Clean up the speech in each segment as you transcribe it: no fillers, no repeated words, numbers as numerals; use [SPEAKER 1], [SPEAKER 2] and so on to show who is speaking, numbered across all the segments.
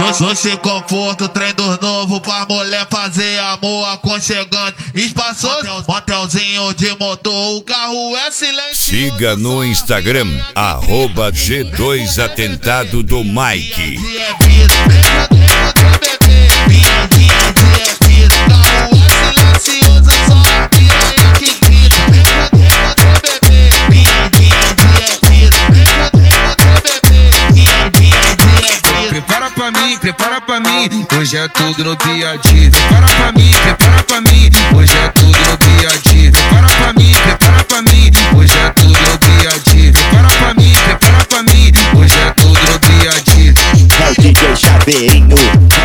[SPEAKER 1] No se conforto, treino novo pra mulher fazer amor aconchegante, espaçoso, motelzinho de motor, o carro é silencioso.
[SPEAKER 2] Siga no Instagram, @G2Atentado do Mike.
[SPEAKER 3] Prepara pra mim, hoje é tudo no piadinho. Prepara pra mim, hoje é tudo no piadinho. Prepara pra mim, hoje é tudo no piadinho. Prepara pra mim, hoje é tudo no piadinho.
[SPEAKER 4] É o DJ Chaveirinho,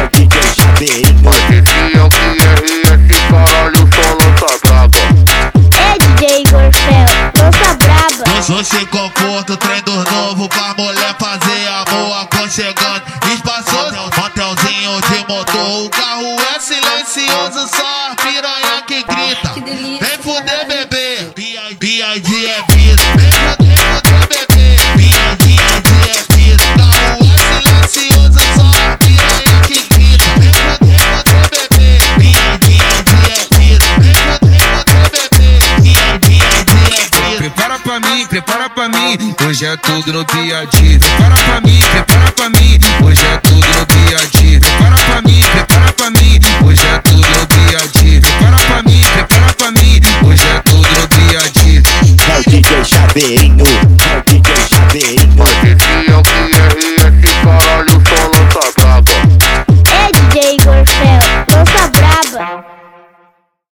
[SPEAKER 5] Esse é o que esse caralho só lança braba.
[SPEAKER 6] É DJ Gorfel, lança braba.
[SPEAKER 1] No se conforto, treino novo pra mulher fazer amor aconchegante, espaçoso, motelzinho de motor, o carro é silencioso, só a piranha que grita. Vem fuder, bebê, B.I.G. é vida. Vem fuder, bebê, B.I.G. é vida. O carro é silencioso, só a piranha que grita. Vem fuder, bebê, B.I.G. é vida. Vem fuder, bebê, B.I.G. é vida.
[SPEAKER 3] Prepara pra mim, hoje é tudo no piadinho. Prepara pra mim, hoje é tudo no piadinho. Prepara pra mim, hoje é tudo no piadinho.